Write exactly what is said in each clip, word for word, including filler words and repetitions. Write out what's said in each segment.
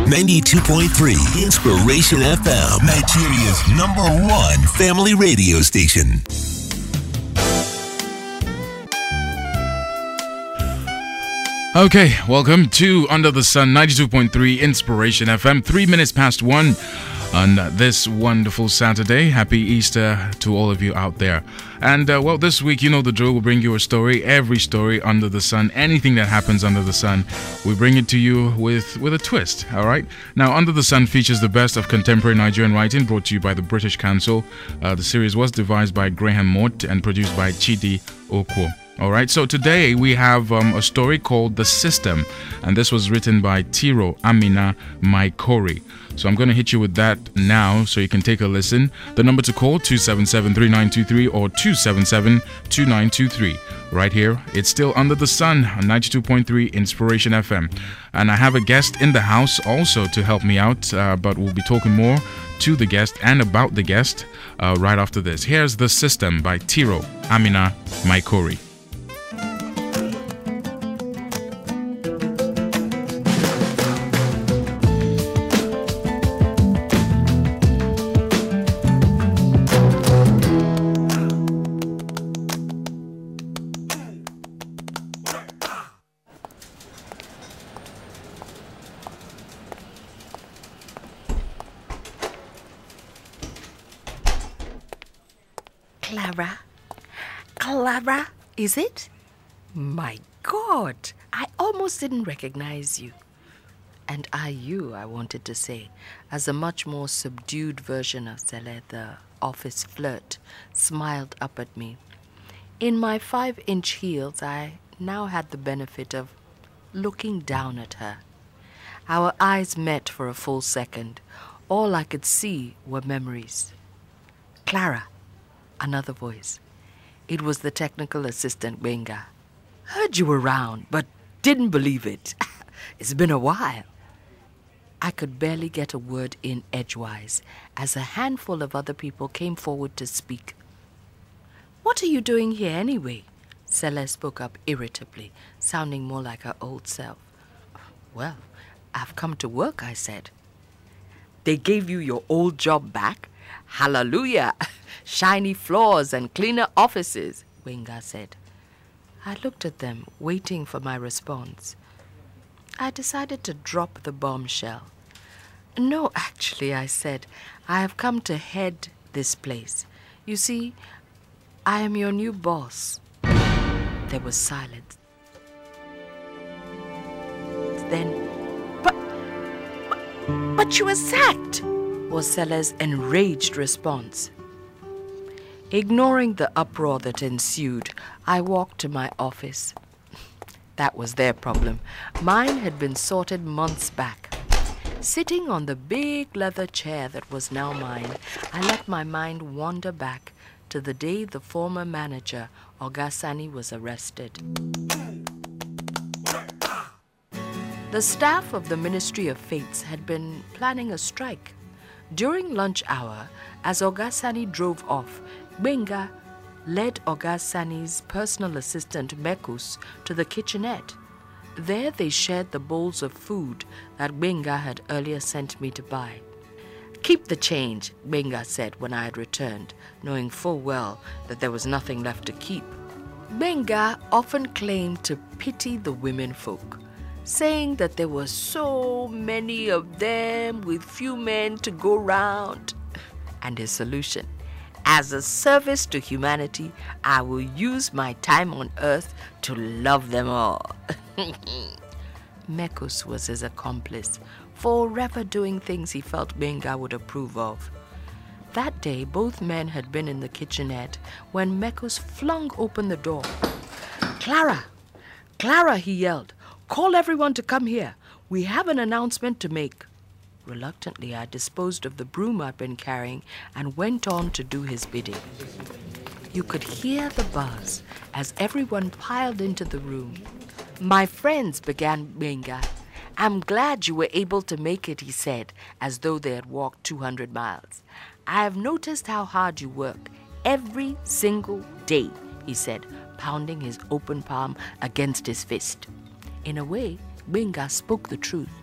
ninety-two point three Inspiration F M, Nigeria's number one family radio station. Okay, welcome to Under the Sun, ninety-two point three Inspiration F M, three minutes past one on this wonderful Saturday. Happy Easter to all of you out there. And, uh, well, this week, you know the drill, we'll bring you a story, every story under the sun, anything that happens under the sun, we bring it to you with, with a twist, all right? Now, Under the Sun features the best of contemporary Nigerian writing, brought to you by the British Council. Uh, the series was devised by Graham Mott and produced by Chidi Okwo. All right, so today we have um, a story called The System, and this was written by Tiro Amina Maikori. So I'm going to hit you with that now so you can take a listen. The number to call, two seven seven, three nine two three or two seven seven, two nine two three. Right here, it's still Under the Sun on ninety-two point three Inspiration F M. And I have a guest in the house also to help me out, uh, but we'll be talking more to the guest and about the guest uh, right after this. Here's The System by Tiro Amina Maikori. Clara? Clara, is it? My God, I almost didn't recognize you. And are you, I wanted to say, as a much more subdued version of Zele, the office flirt, smiled up at me. In my five-inch heels, I now had the benefit of looking down at her. Our eyes met for a full second. All I could see were memories. Clara. Another voice. It was the technical assistant, Benga. Heard you around, but didn't believe it. It's been a while. I could barely get a word in edgewise as a handful of other people came forward to speak. What are you doing here anyway? Celeste spoke up irritably, sounding more like her old self. Well, I've come to work, I said. They gave you your old job back? Hallelujah! Shiny floors and cleaner offices, Wenga said. I looked at them, waiting for my response. I decided to drop the bombshell. No, actually, I said, I have come to head this place. You see, I am your new boss. There was silence. Then, but, but, but you were sacked, was Cele's enraged response. Ignoring the uproar that ensued, I walked to my office. That was their problem. Mine had been sorted months back. Sitting on the big leather chair that was now mine, I let my mind wander back to the day the former manager, Ogasani, was arrested. The staff of the Ministry of Fates had been planning a strike. During lunch hour, as Ogasani drove off, Benga led Ogasani's personal assistant Mekus to the kitchenette. There they shared the bowls of food that Benga had earlier sent me to buy. Keep the change, Benga said when I had returned, knowing full well that there was nothing left to keep. Benga often claimed to pity the women folk, saying that there were so many of them with few men to go round. And his solution: as a service to humanity, I will use my time on earth to love them all. Mekus was his accomplice, forever doing things he felt Benga would approve of. That day, both men had been in the kitchenette when Mekus flung open the door. Clara! Clara, he yelled. Call everyone to come here. We have an announcement to make. Reluctantly, I disposed of the broom I'd been carrying and went on to do his bidding. You could hear the buzz as everyone piled into the room. My friends, began Benga. I'm glad you were able to make it, he said, as though they had walked two hundred miles. I have noticed how hard you work every single day, he said, pounding his open palm against his fist. In a way, Benga spoke the truth.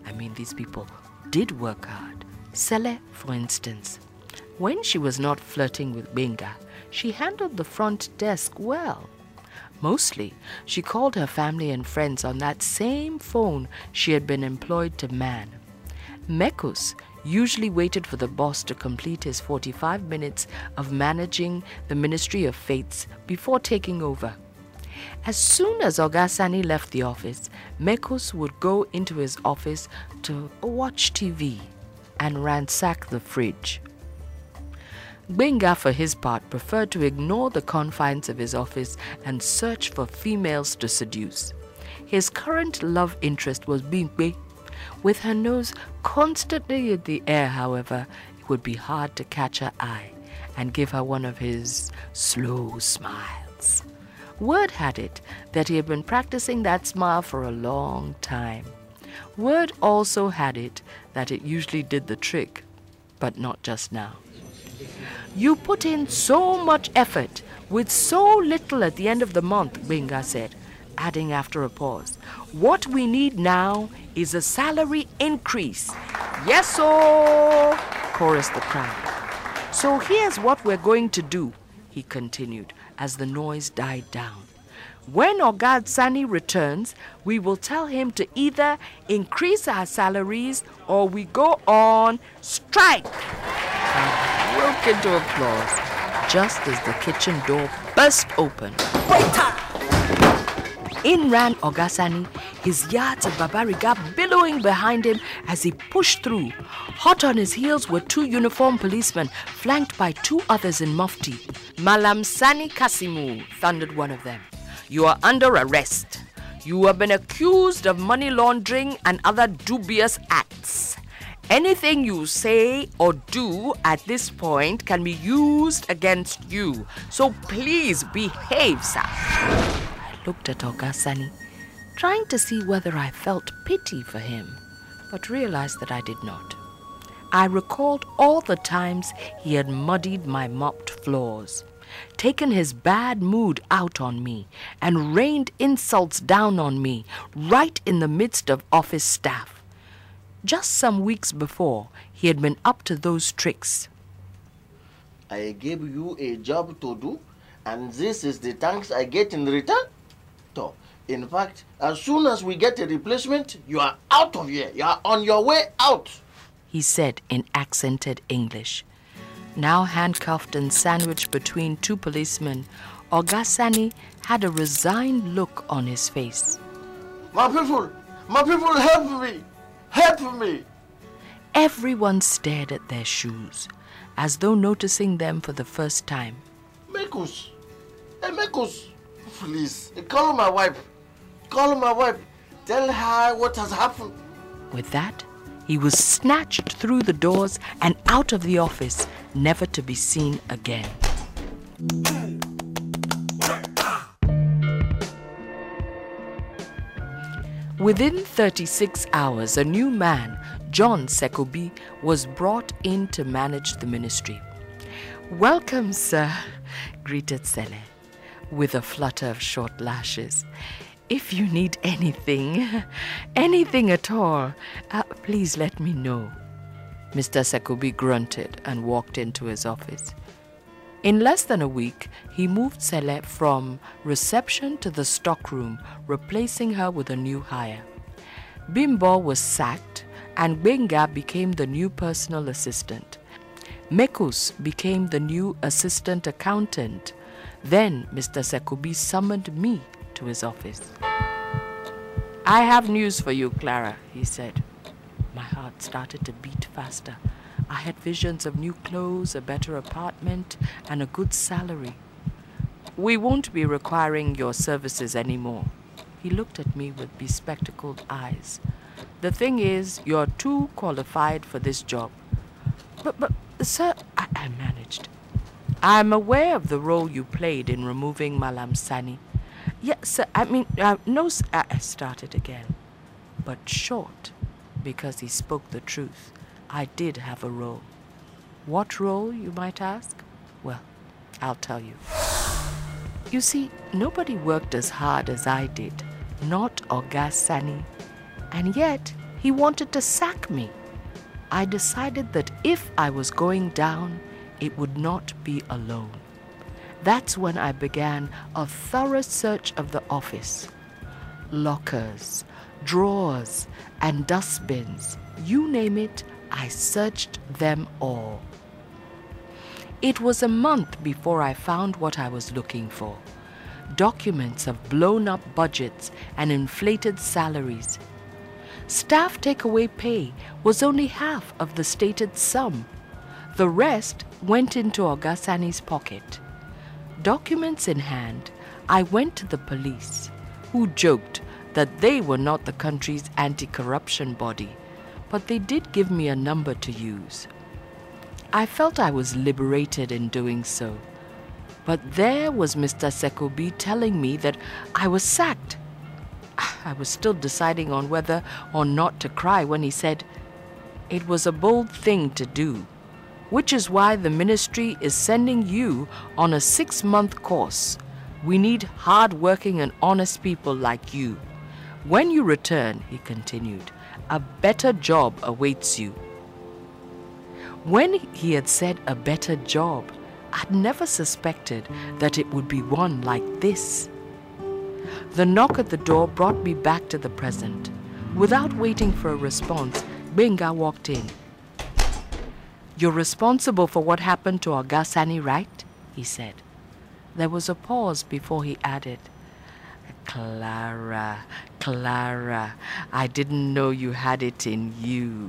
I mean, these people did work hard. Sele, for instance. When she was not flirting with Gbenga, she handled the front desk well. Mostly, she called her family and friends on that same phone she had been employed to man. Mekus usually waited for the boss to complete his forty-five minutes of managing the Ministry of Fates before taking over. As soon as Oga Sani left the office, Mekus would go into his office to watch T V and ransack the fridge. Gbenga, for his part, preferred to ignore the confines of his office and search for females to seduce. His current love interest was Bimpe. With her nose constantly in the air, however, it would be hard to catch her eye and give her one of his slow smiles. Word had it that he had been practicing that smile for a long time. Word also had it that it usually did the trick, but not just now. You put in so much effort with so little at the end of the month, Gbenga said, adding after a pause, what we need now is a salary increase. Yes, sir, chorused the crowd. So here's what we're going to do, he continued as the noise died down. When Oga Sani returns, we will tell him to either increase our salaries or we go on strike. And broke into applause just as the kitchen door burst open. In ran Oga Sani, his yards of Babariga billowing behind him as he pushed through. Hot on his heels were two uniformed policemen, flanked by two others in mufti. Malam Sani Kasimu, thundered one of them. You are under arrest. You have been accused of money laundering and other dubious acts. Anything you say or do at this point can be used against you. So please behave, sir. I looked at Oga Sani, trying to see whether I felt pity for him, but realized that I did not. I recalled all the times he had muddied my mopped floors, taken his bad mood out on me, and rained insults down on me right in the midst of office staff. Just some weeks before, he had been up to those tricks. I gave you a job to do, and this is the thanks I get in return? So, in fact, as soon as we get a replacement, you are out of here. You are on your way out, he said in accented English. Now handcuffed and sandwiched between two policemen, Oga Sani had a resigned look on his face. My people, my people, help me, help me. Everyone stared at their shoes, as though noticing them for the first time. Mekus, hey Mekus, please, call my wife, call my wife, tell her what has happened. With that, he was snatched through the doors and out of the office, never to be seen again. Within thirty-six hours, a new man, John Sekobi, was brought in to manage the ministry. Welcome, sir, greeted Sele, with a flutter of short lashes. If you need anything, anything at all, uh, please let me know. Mister Sekobi grunted and walked into his office. In less than a week, he moved Sele from reception to the stockroom, replacing her with a new hire. Bimbo was sacked, and Gbenga became the new personal assistant. Mekus became the new assistant accountant. Then Mister Sekobi summoned me to his office. I have news for you, Clara, he said. My heart started to beat faster. I had visions of new clothes, a better apartment, and a good salary. We won't be requiring your services anymore. He looked at me with bespectacled eyes. The thing is, you're too qualified for this job. But, but, sir, I, I managed. I'm aware of the role you played in removing Malam Sani. Yes, sir, I mean, uh, no, I started again. But short, because he spoke the truth. I did have a role. What role, you might ask? Well, I'll tell you. You see, nobody worked as hard as I did, not Oga Sani. And yet, He wanted to sack me. I decided that if I was going down, it would not be alone. That's when I began a thorough search of the office. Lockers, drawers, and dustbins, you name it, I searched them all. It was a month before I found what I was looking for. Documents of blown-up budgets and inflated salaries. Staff takeaway pay was only half of the stated sum. The rest went into Oga Sani's pocket. Documents in hand, I went to the police, who joked that they were not the country's anti-corruption body, but they did give me a number to use. I felt I was liberated in doing so. But there was Mister Sekobi telling me that I was sacked. I was still deciding on whether or not to cry when he said, "It was a bold thing to do, which is why the ministry is sending you on a six-month course. We need hard-working and honest people like you. When you return," he continued, "a better job awaits you." When he had said a better job, I'd never suspected that it would be one like this. The knock at the door brought me back to the present. Without waiting for a response, Benga walked in. "You're responsible for what happened to Oga Sani, right?" he said. There was a pause before he added, "Clara, Clara, I didn't know you had it in you."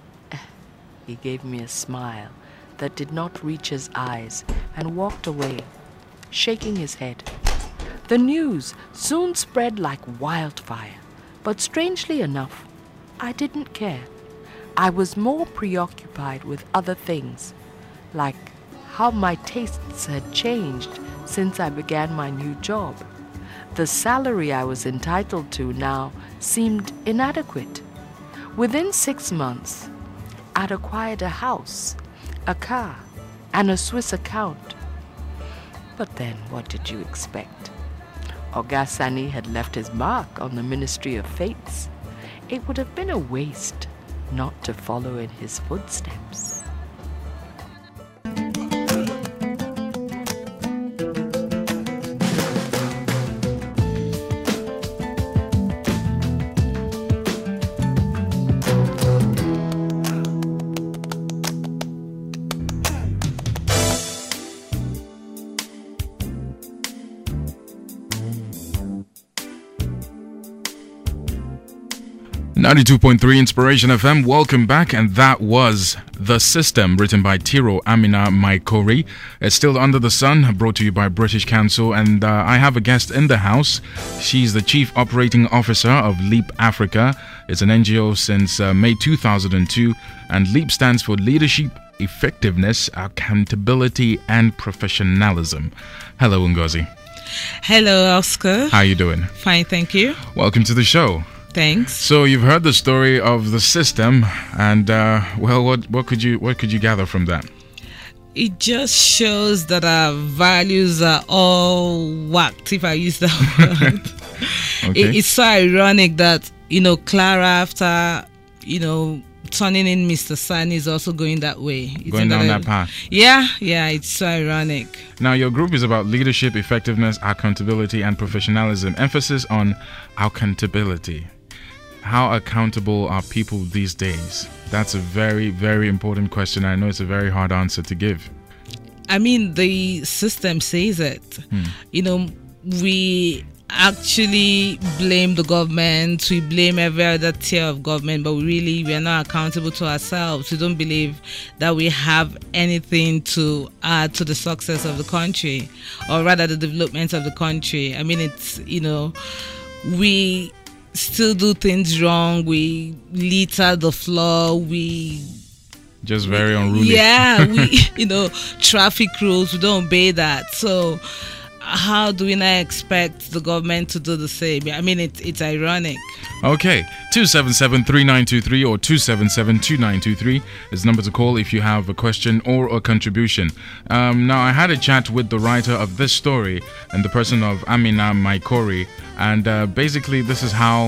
He gave me a smile that did not reach his eyes and walked away, shaking his head. The news soon spread like wildfire, but strangely enough, I didn't care. I was more preoccupied with other things, like how my tastes had changed since I began my new job. The salary I was entitled to now seemed inadequate. Within six months, I'd acquired a house, a car, and a Swiss account. But then what did you expect? Oga Sani had left his mark on the Ministry of Fates. It would have been a waste not to follow in his footsteps. ninety-two point three Inspiration F M, welcome back, and that was The System, written by Tiro Amina Maikori. It's still Under the Sun, brought to you by British Council, and uh, I have a guest in the house. She's the Chief Operating Officer of LEAP Africa. It's an N G O since uh, May two thousand two, and LEAP stands for Leadership, Effectiveness, Accountability, and Professionalism. Hello, Ngozi. Hello, Oscar. How are you doing? Fine, thank you. Welcome to the show. Thanks. So you've heard the story of the system, and uh, well, what what could you what could you gather from that? It just shows that our values are all whacked, if I use that word. Okay. it, it's so ironic that, you know, Clara, after, you know, turning in Mister Sani, is also going that way. Isn't Going down that, that path. Yeah, yeah, it's so ironic. Now, your group is about leadership, effectiveness, accountability, and professionalism. Emphasis on accountability. How accountable are people these days? That's a very, very important question. I know it's a very hard answer to give. I mean, the system says it. Hmm. You know, we actually blame the government, we blame every other tier of government, but really we are not accountable to ourselves. We don't believe that we have anything to add to the success of the country, or rather the development of the country. I mean, it's, you know, we still do things wrong, we litter the floor, we just very unruly. Yeah, we, you know, traffic rules, we don't obey that. So how do we not expect the government to do the same? I mean, it, it's ironic. Okay, two seven seven, three nine two three or two seven seven, two nine two three is the number to call if you have a question or a contribution. Um, now, I had a chat with the writer of this story and the person of Amina Maikori, and uh, basically this is how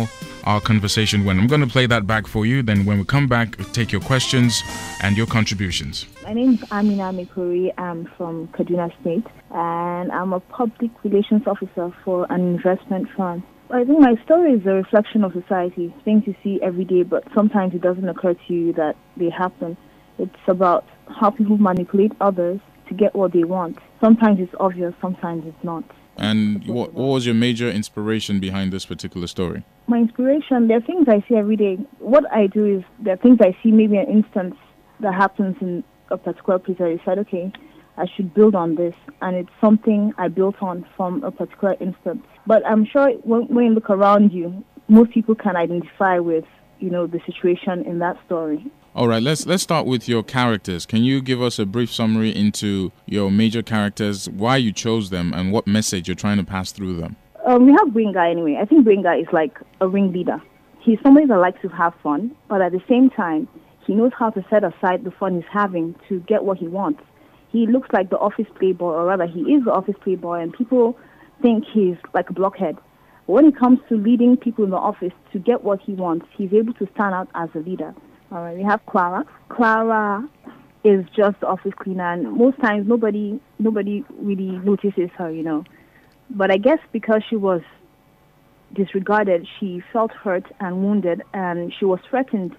our conversation went. I'm going to play that back for you. Then when we come back, take your questions and your contributions. My name is Amina Mikuri. I'm from Kaduna State, and I'm a public relations officer for an investment firm. I think my story is a reflection of society, things you see every day, but sometimes it doesn't occur to you that they happen. It's about how people manipulate others to get what they want. Sometimes it's obvious, sometimes it's not. And what, what was your major inspiration behind this particular story? My inspiration, there are things I see every day. What I do is, there are things I see, maybe an instance that happens in a particular place. I decide, okay, I should build on this. And it's something I built on from a particular instance. But I'm sure when, when you look around you, most people can identify with, you know, the situation in that story. All right, let's let's start with your characters. Can you give us a brief summary into your major characters, why you chose them, and what message you're trying to pass through them? Um, we have Gbenga anyway. I think Gbenga is like a ringleader. He's somebody that likes to have fun, but at the same time, he knows how to set aside the fun he's having to get what he wants. He looks like the office playboy, or rather, he is the office playboy, and people think he's like a blockhead. But when it comes to leading people in the office to get what he wants, he's able to stand out as a leader. All right, we have Clara. Clara is just the office cleaner, and most times nobody nobody really notices her, you know. But I guess because she was disregarded, she felt hurt and wounded, and she was threatened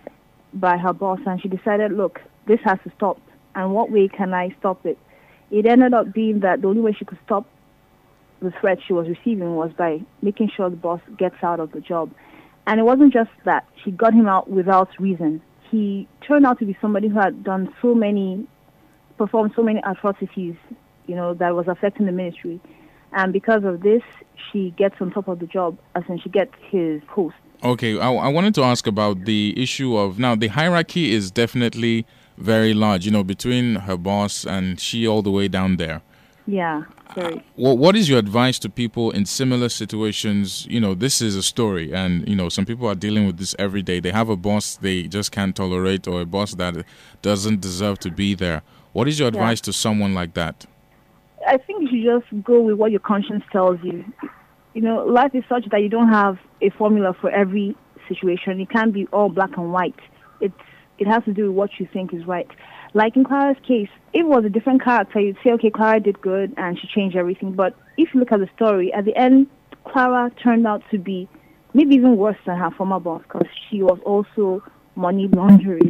by her boss, and she decided, look, this has to stop, and what way can I stop it? It ended up being that the only way she could stop the threat she was receiving was by making sure the boss gets out of the job. And it wasn't just that. She got him out without reason. He turned out to be somebody who had done so many, performed so many atrocities, you know, that was affecting the ministry. And because of this, she gets on top of the job, as in she gets his post. Okay, I, I wanted to ask about the issue of, now the hierarchy is definitely very large, you know, between her boss and she all the way down there. Yeah, very. What What is your advice to people in similar situations? You know, this is a story, and, you know, some people are dealing with this every day. They have a boss they just can't tolerate, or a boss that doesn't deserve to be there. What is your advice yeah. to someone like that? I think you should just go with what your conscience tells you. You know, life is such that you don't have a formula for every situation. It can't be all black and white. It's It has to do with what you think is right. Like in Clara's case, if it was a different character, you'd say, okay, Clara did good and she changed everything. But if you look at the story, at the end, Clara turned out to be maybe even worse than her former boss, because she was also money laundering.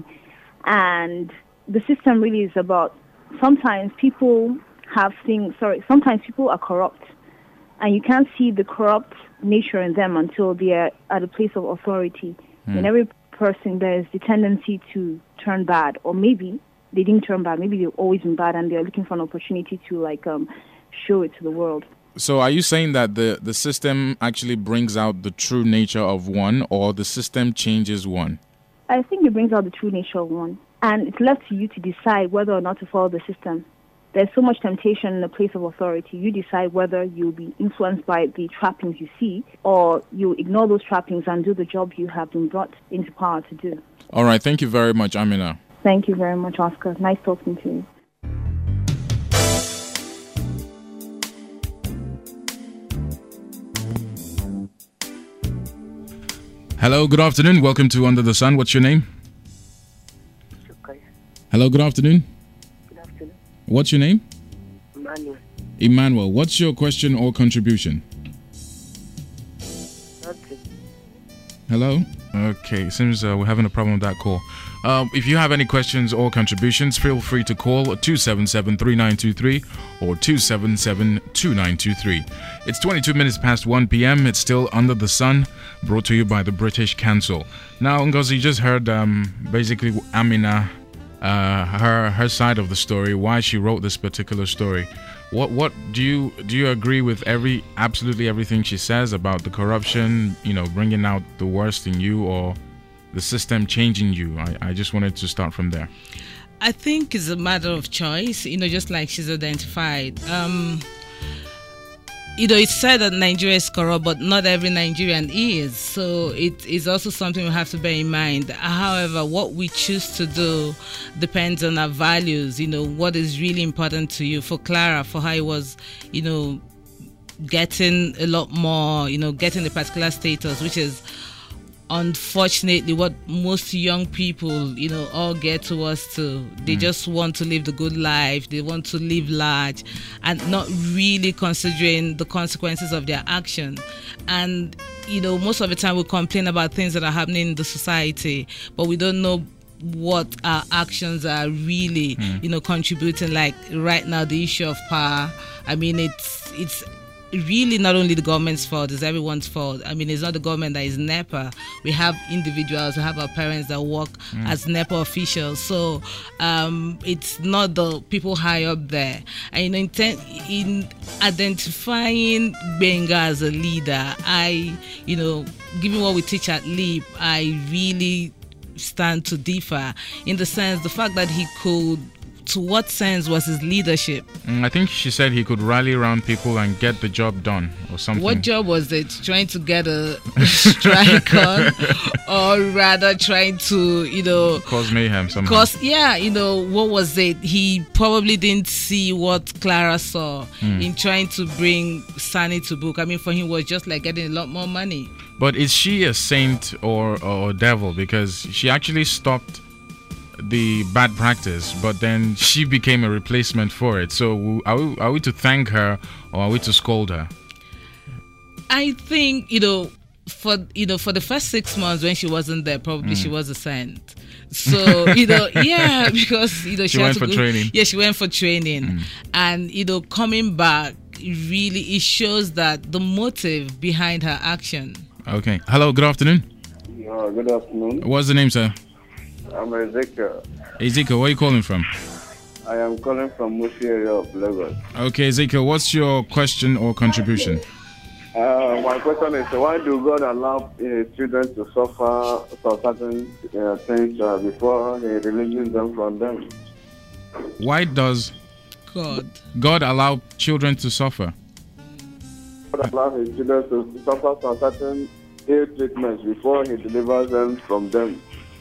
And the system really is about, sometimes people have things, sorry, sometimes people are corrupt. And you can't see the corrupt nature in them until they are at a place of authority. Mm. In every person, there is the tendency to turn bad, or maybe they didn't turn bad. Maybe they've always been bad, and they're looking for an opportunity to like um, show it to the world. So, are you saying that the the system actually brings out the true nature of one, or the system changes one? I think it brings out the true nature of one, and it's left to you to decide whether or not to follow the system. There's so much temptation in a place of authority. You decide whether you'll be influenced by the trappings you see, or you ignore those trappings and do the job you have been brought into power to do. All right. Thank you very much, Amina. Thank you very much, Oscar. Nice talking to you. Hello, good afternoon. Welcome to Under the Sun. What's your name? Okay. Hello, good afternoon. Good afternoon. What's your name? Emmanuel. Emmanuel, what's your question or contribution? Okay. Hello? Okay, seems uh, we're having a problem with that call. Um, if you have any questions or contributions, feel free to call two seven seven, three nine two three or two seven seven, two nine two three. It's twenty-two minutes past one p.m. It's still Under the Sun, brought to you by the British Council. Now, Ngozi, you just heard um, basically Amina, uh, her her side of the story, why she wrote this particular story. What what do you do you agree with every absolutely everything she says about the corruption, you know, bringing out the worst in you, or the system changing you? I, I just wanted to start from there. I think it's a matter of choice, you know, just like she's identified. Um, you know, it's said that Nigeria is corrupt, but not every Nigerian is. So it is also something we have to bear in mind. However, what we choose to do depends on our values, you know, what is really important to you. For Clara, for her, it was, you know, getting a lot more, you know, getting a particular status, which is unfortunately what most young people, you know, all get towards to. They mm. just want to live the good life. They want to live large and not really considering the consequences of their action. And, you know, most of the time we complain about things that are happening in the society, but we don't know what our actions are really, mm. you know, contributing. Like right now, the issue of power. I mean, it's it's really not only the government's fault, it's everyone's fault. I mean, it's not the government that is NEPA. We have individuals, we have our parents that work mm. as NEPA officials. So um, it's not the people high up there. And in, in identifying Gbenga as a leader, I, you know, given what we teach at LEAP, I really stand to differ in the sense, the fact that he could, to what sense was his leadership? Mm, I think she said he could rally around people and get the job done or something. What job was it? Trying to get a strike on, or rather trying to, you know, cause mayhem somehow? Cause, yeah, you know, what was it? He probably didn't see what Clara saw mm. in trying to bring Sani to book. I mean, for him, it was just like getting a lot more money. But is she a saint or or devil? Because she actually stopped the bad practice, but then she became a replacement for it. So are we, are we to thank her or are we to scold her? I think, you know, for you know for the first six months when she wasn't there, probably mm. she was a saint. So, you know, yeah, because, you know, she, she went had to for go, training. Yeah, she went for training. Mm. And, you know, coming back, really, it shows that the motive behind her action. Okay. Hello, good afternoon. Uh, good afternoon. What's the name, sir? I'm Ezekiel. Ezekiel, where are you calling from? I am calling from Mushi area of Lagos. Okay, Ezekiel, what's your question or contribution? Uh, my question is, why do God allow uh, children to suffer for certain uh, things uh, before He releases them from them? Why does God God allow children to suffer? God allows His children to suffer from certain ill treatments before He delivers them from them.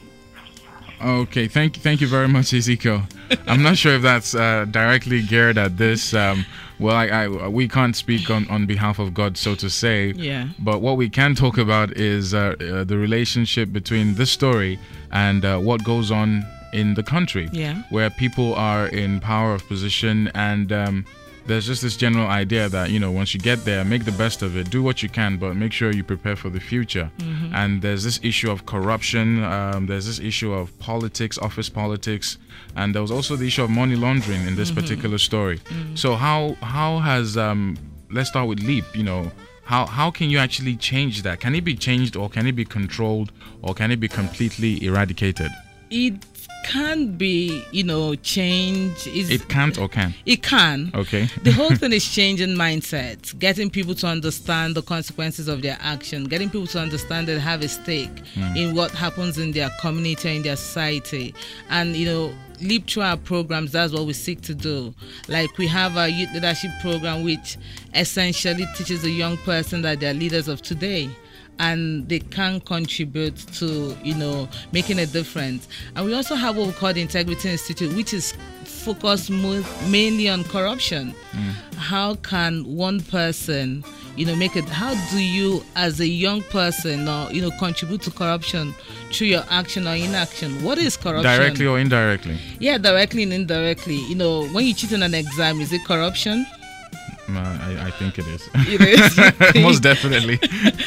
Okay, thank thank you very much, Ezekiel. I'm not sure if that's uh, directly geared at this. Um, well, I, I we can't speak on, on behalf of God, so to say. Yeah. But what we can talk about is uh, uh, the relationship between this story and uh, what goes on in the country, yeah. where people are in power of position, and um, there's just this general idea that, you know, once you get there, make the best of it, do what you can, but make sure you prepare for the future. Mm-hmm. And there's this issue of corruption, um, there's this issue of politics, office politics, and there was also the issue of money laundering in this mm-hmm. particular story. Mm-hmm. So how how has, um, let's start with LEAP, you know, how, how can you actually change that? Can it be changed, or can it be controlled, or can it be completely eradicated? It can be, you know, change. Is it can't or can? It can. Okay. The whole thing is changing mindset, getting people to understand the consequences of their action, getting people to understand that they have a stake mm. in what happens in their community, in their society. And, you know, LEAP through our programs, that's what we seek to do. Like, we have our youth leadership program, which essentially teaches the young person that they're leaders of today, and they can contribute to, you know, making a difference. And we also have what we call the Integrity Institute, which is focused mo- mainly on corruption. Mm. How can one person, you know, make it? How do you, as a young person, or, you know, contribute to corruption through your action or inaction? What is corruption? Directly or indirectly? Yeah, directly and indirectly. You know, when you cheat on an exam, is it corruption? Uh, I, I think it is. It is. Most definitely.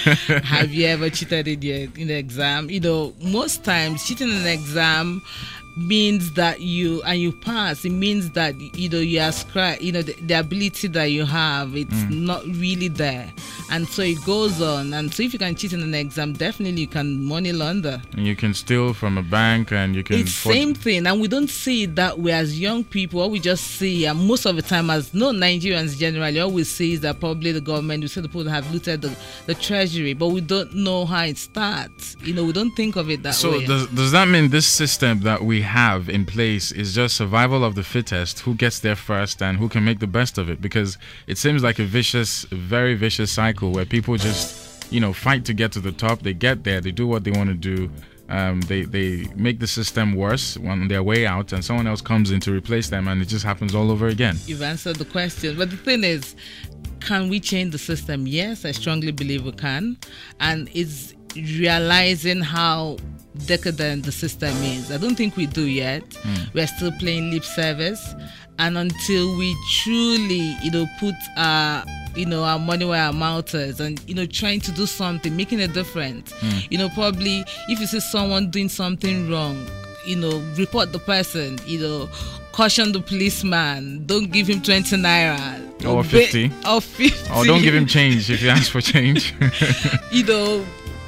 Have you ever cheated in, your, in the exam? You know, most times cheating in an exam means that you, and you pass, it means that, you know, you ascribe, you know, the, the ability that you have, it's mm. not really there. And so it goes on. And so if you can cheat in an exam, definitely you can money launder. And you can steal from a bank, and you can... It's the same thing. And we don't see it that way as young people. What we just see, and most of the time as no Nigerians generally, all we see is that probably the government, we see the people that have looted the, the treasury, but we don't know how it starts. You know, we don't think of it that so way. So does, does that mean this system that we have in place is just survival of the fittest, who gets there first and who can make the best of it? Because it seems like a vicious, very vicious cycle where people just, you know, fight to get to the top. They get there, they do what they want to do, um, they they make the system worse on their way out, and someone else comes in to replace them, and it just happens all over again. You've answered the question, but the thing is, can we change the system? Yes, I strongly believe we can, and it's realizing how decadent the system is. I don't think we do yet. Mm. We're still playing lip service, and until we truly, you know, put our, you know, our money where our mouth is, and you know, trying to do something, making a difference. Mm. You know, probably if you see someone doing something wrong, you know, report the person. You know, caution the policeman. Don't give him twenty naira or fifty or fifty. Or don't give him change if he asks for change. You know.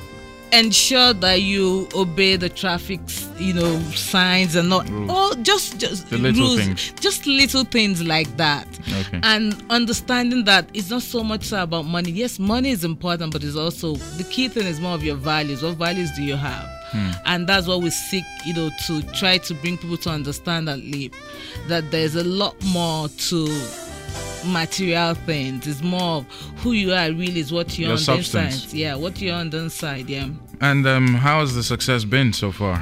Ensure that you obey the traffic, you know, signs and not rules. Oh, just just the little rules, things, just little things like that. Okay. And understanding that it's not so much about money. Yes, money is important, but it's also the key thing is more of your values. What values do you have? Hmm. And that's what we seek, you know, to try to bring people to understand at LEAP, that there's a lot more to material things. It's more of who you are really is what you're Your on substance. the inside. Yeah, what you're on the inside, yeah. And um, how has the success been so far?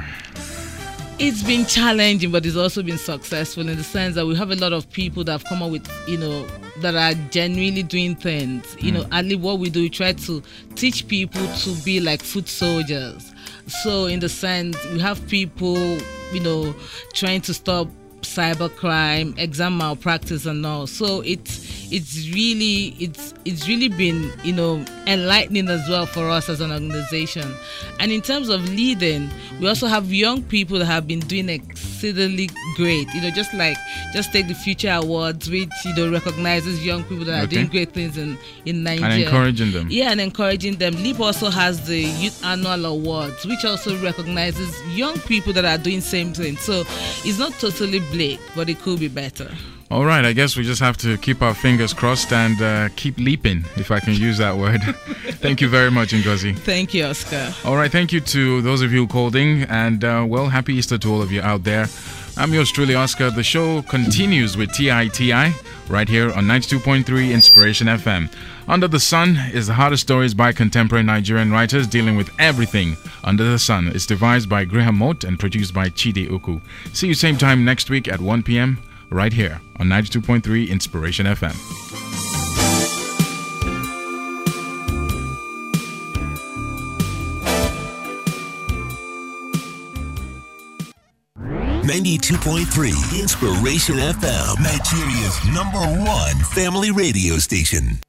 It's been challenging, but it's also been successful in the sense that we have a lot of people that have come up with, you know, that are genuinely doing things. You mm. know, at least what we do, we try to teach people to be like foot soldiers. So in the sense, we have people, you know, trying to stop cybercrime, exam malpractice and all. So it's it's really it's it's really been, you know, enlightening as well for us as an organization. And in terms of leading, we also have young people that have been doing exceedingly great. You know, just like just take the Future Awards, which, you know, recognizes young people that are okay. doing great things in, in Nigeria. And encouraging them. Yeah, and encouraging them. LEAP also has the Youth Annual Awards, which also recognizes young people that are doing same thing. So it's not totally bleak, but it could be better. All right, I guess we just have to keep our fingers crossed and uh, keep leaping, if I can use that word. Thank you very much, Ngozi. Thank you, Oscar. All right, thank you to those of you who called in, and uh, well, happy Easter to all of you out there. I'm yours truly, Oscar. The show continues with T I T I right here on ninety-two point three Inspiration F M. Under the Sun is the hardest stories by contemporary Nigerian writers dealing with everything under the sun. It's devised by Graham Moat and produced by Chidi Uku. See you same time next week at one p.m. right here on ninety-two point three Inspiration F M. ninety-two point three Inspiration F M, Nigeria's number one family radio station.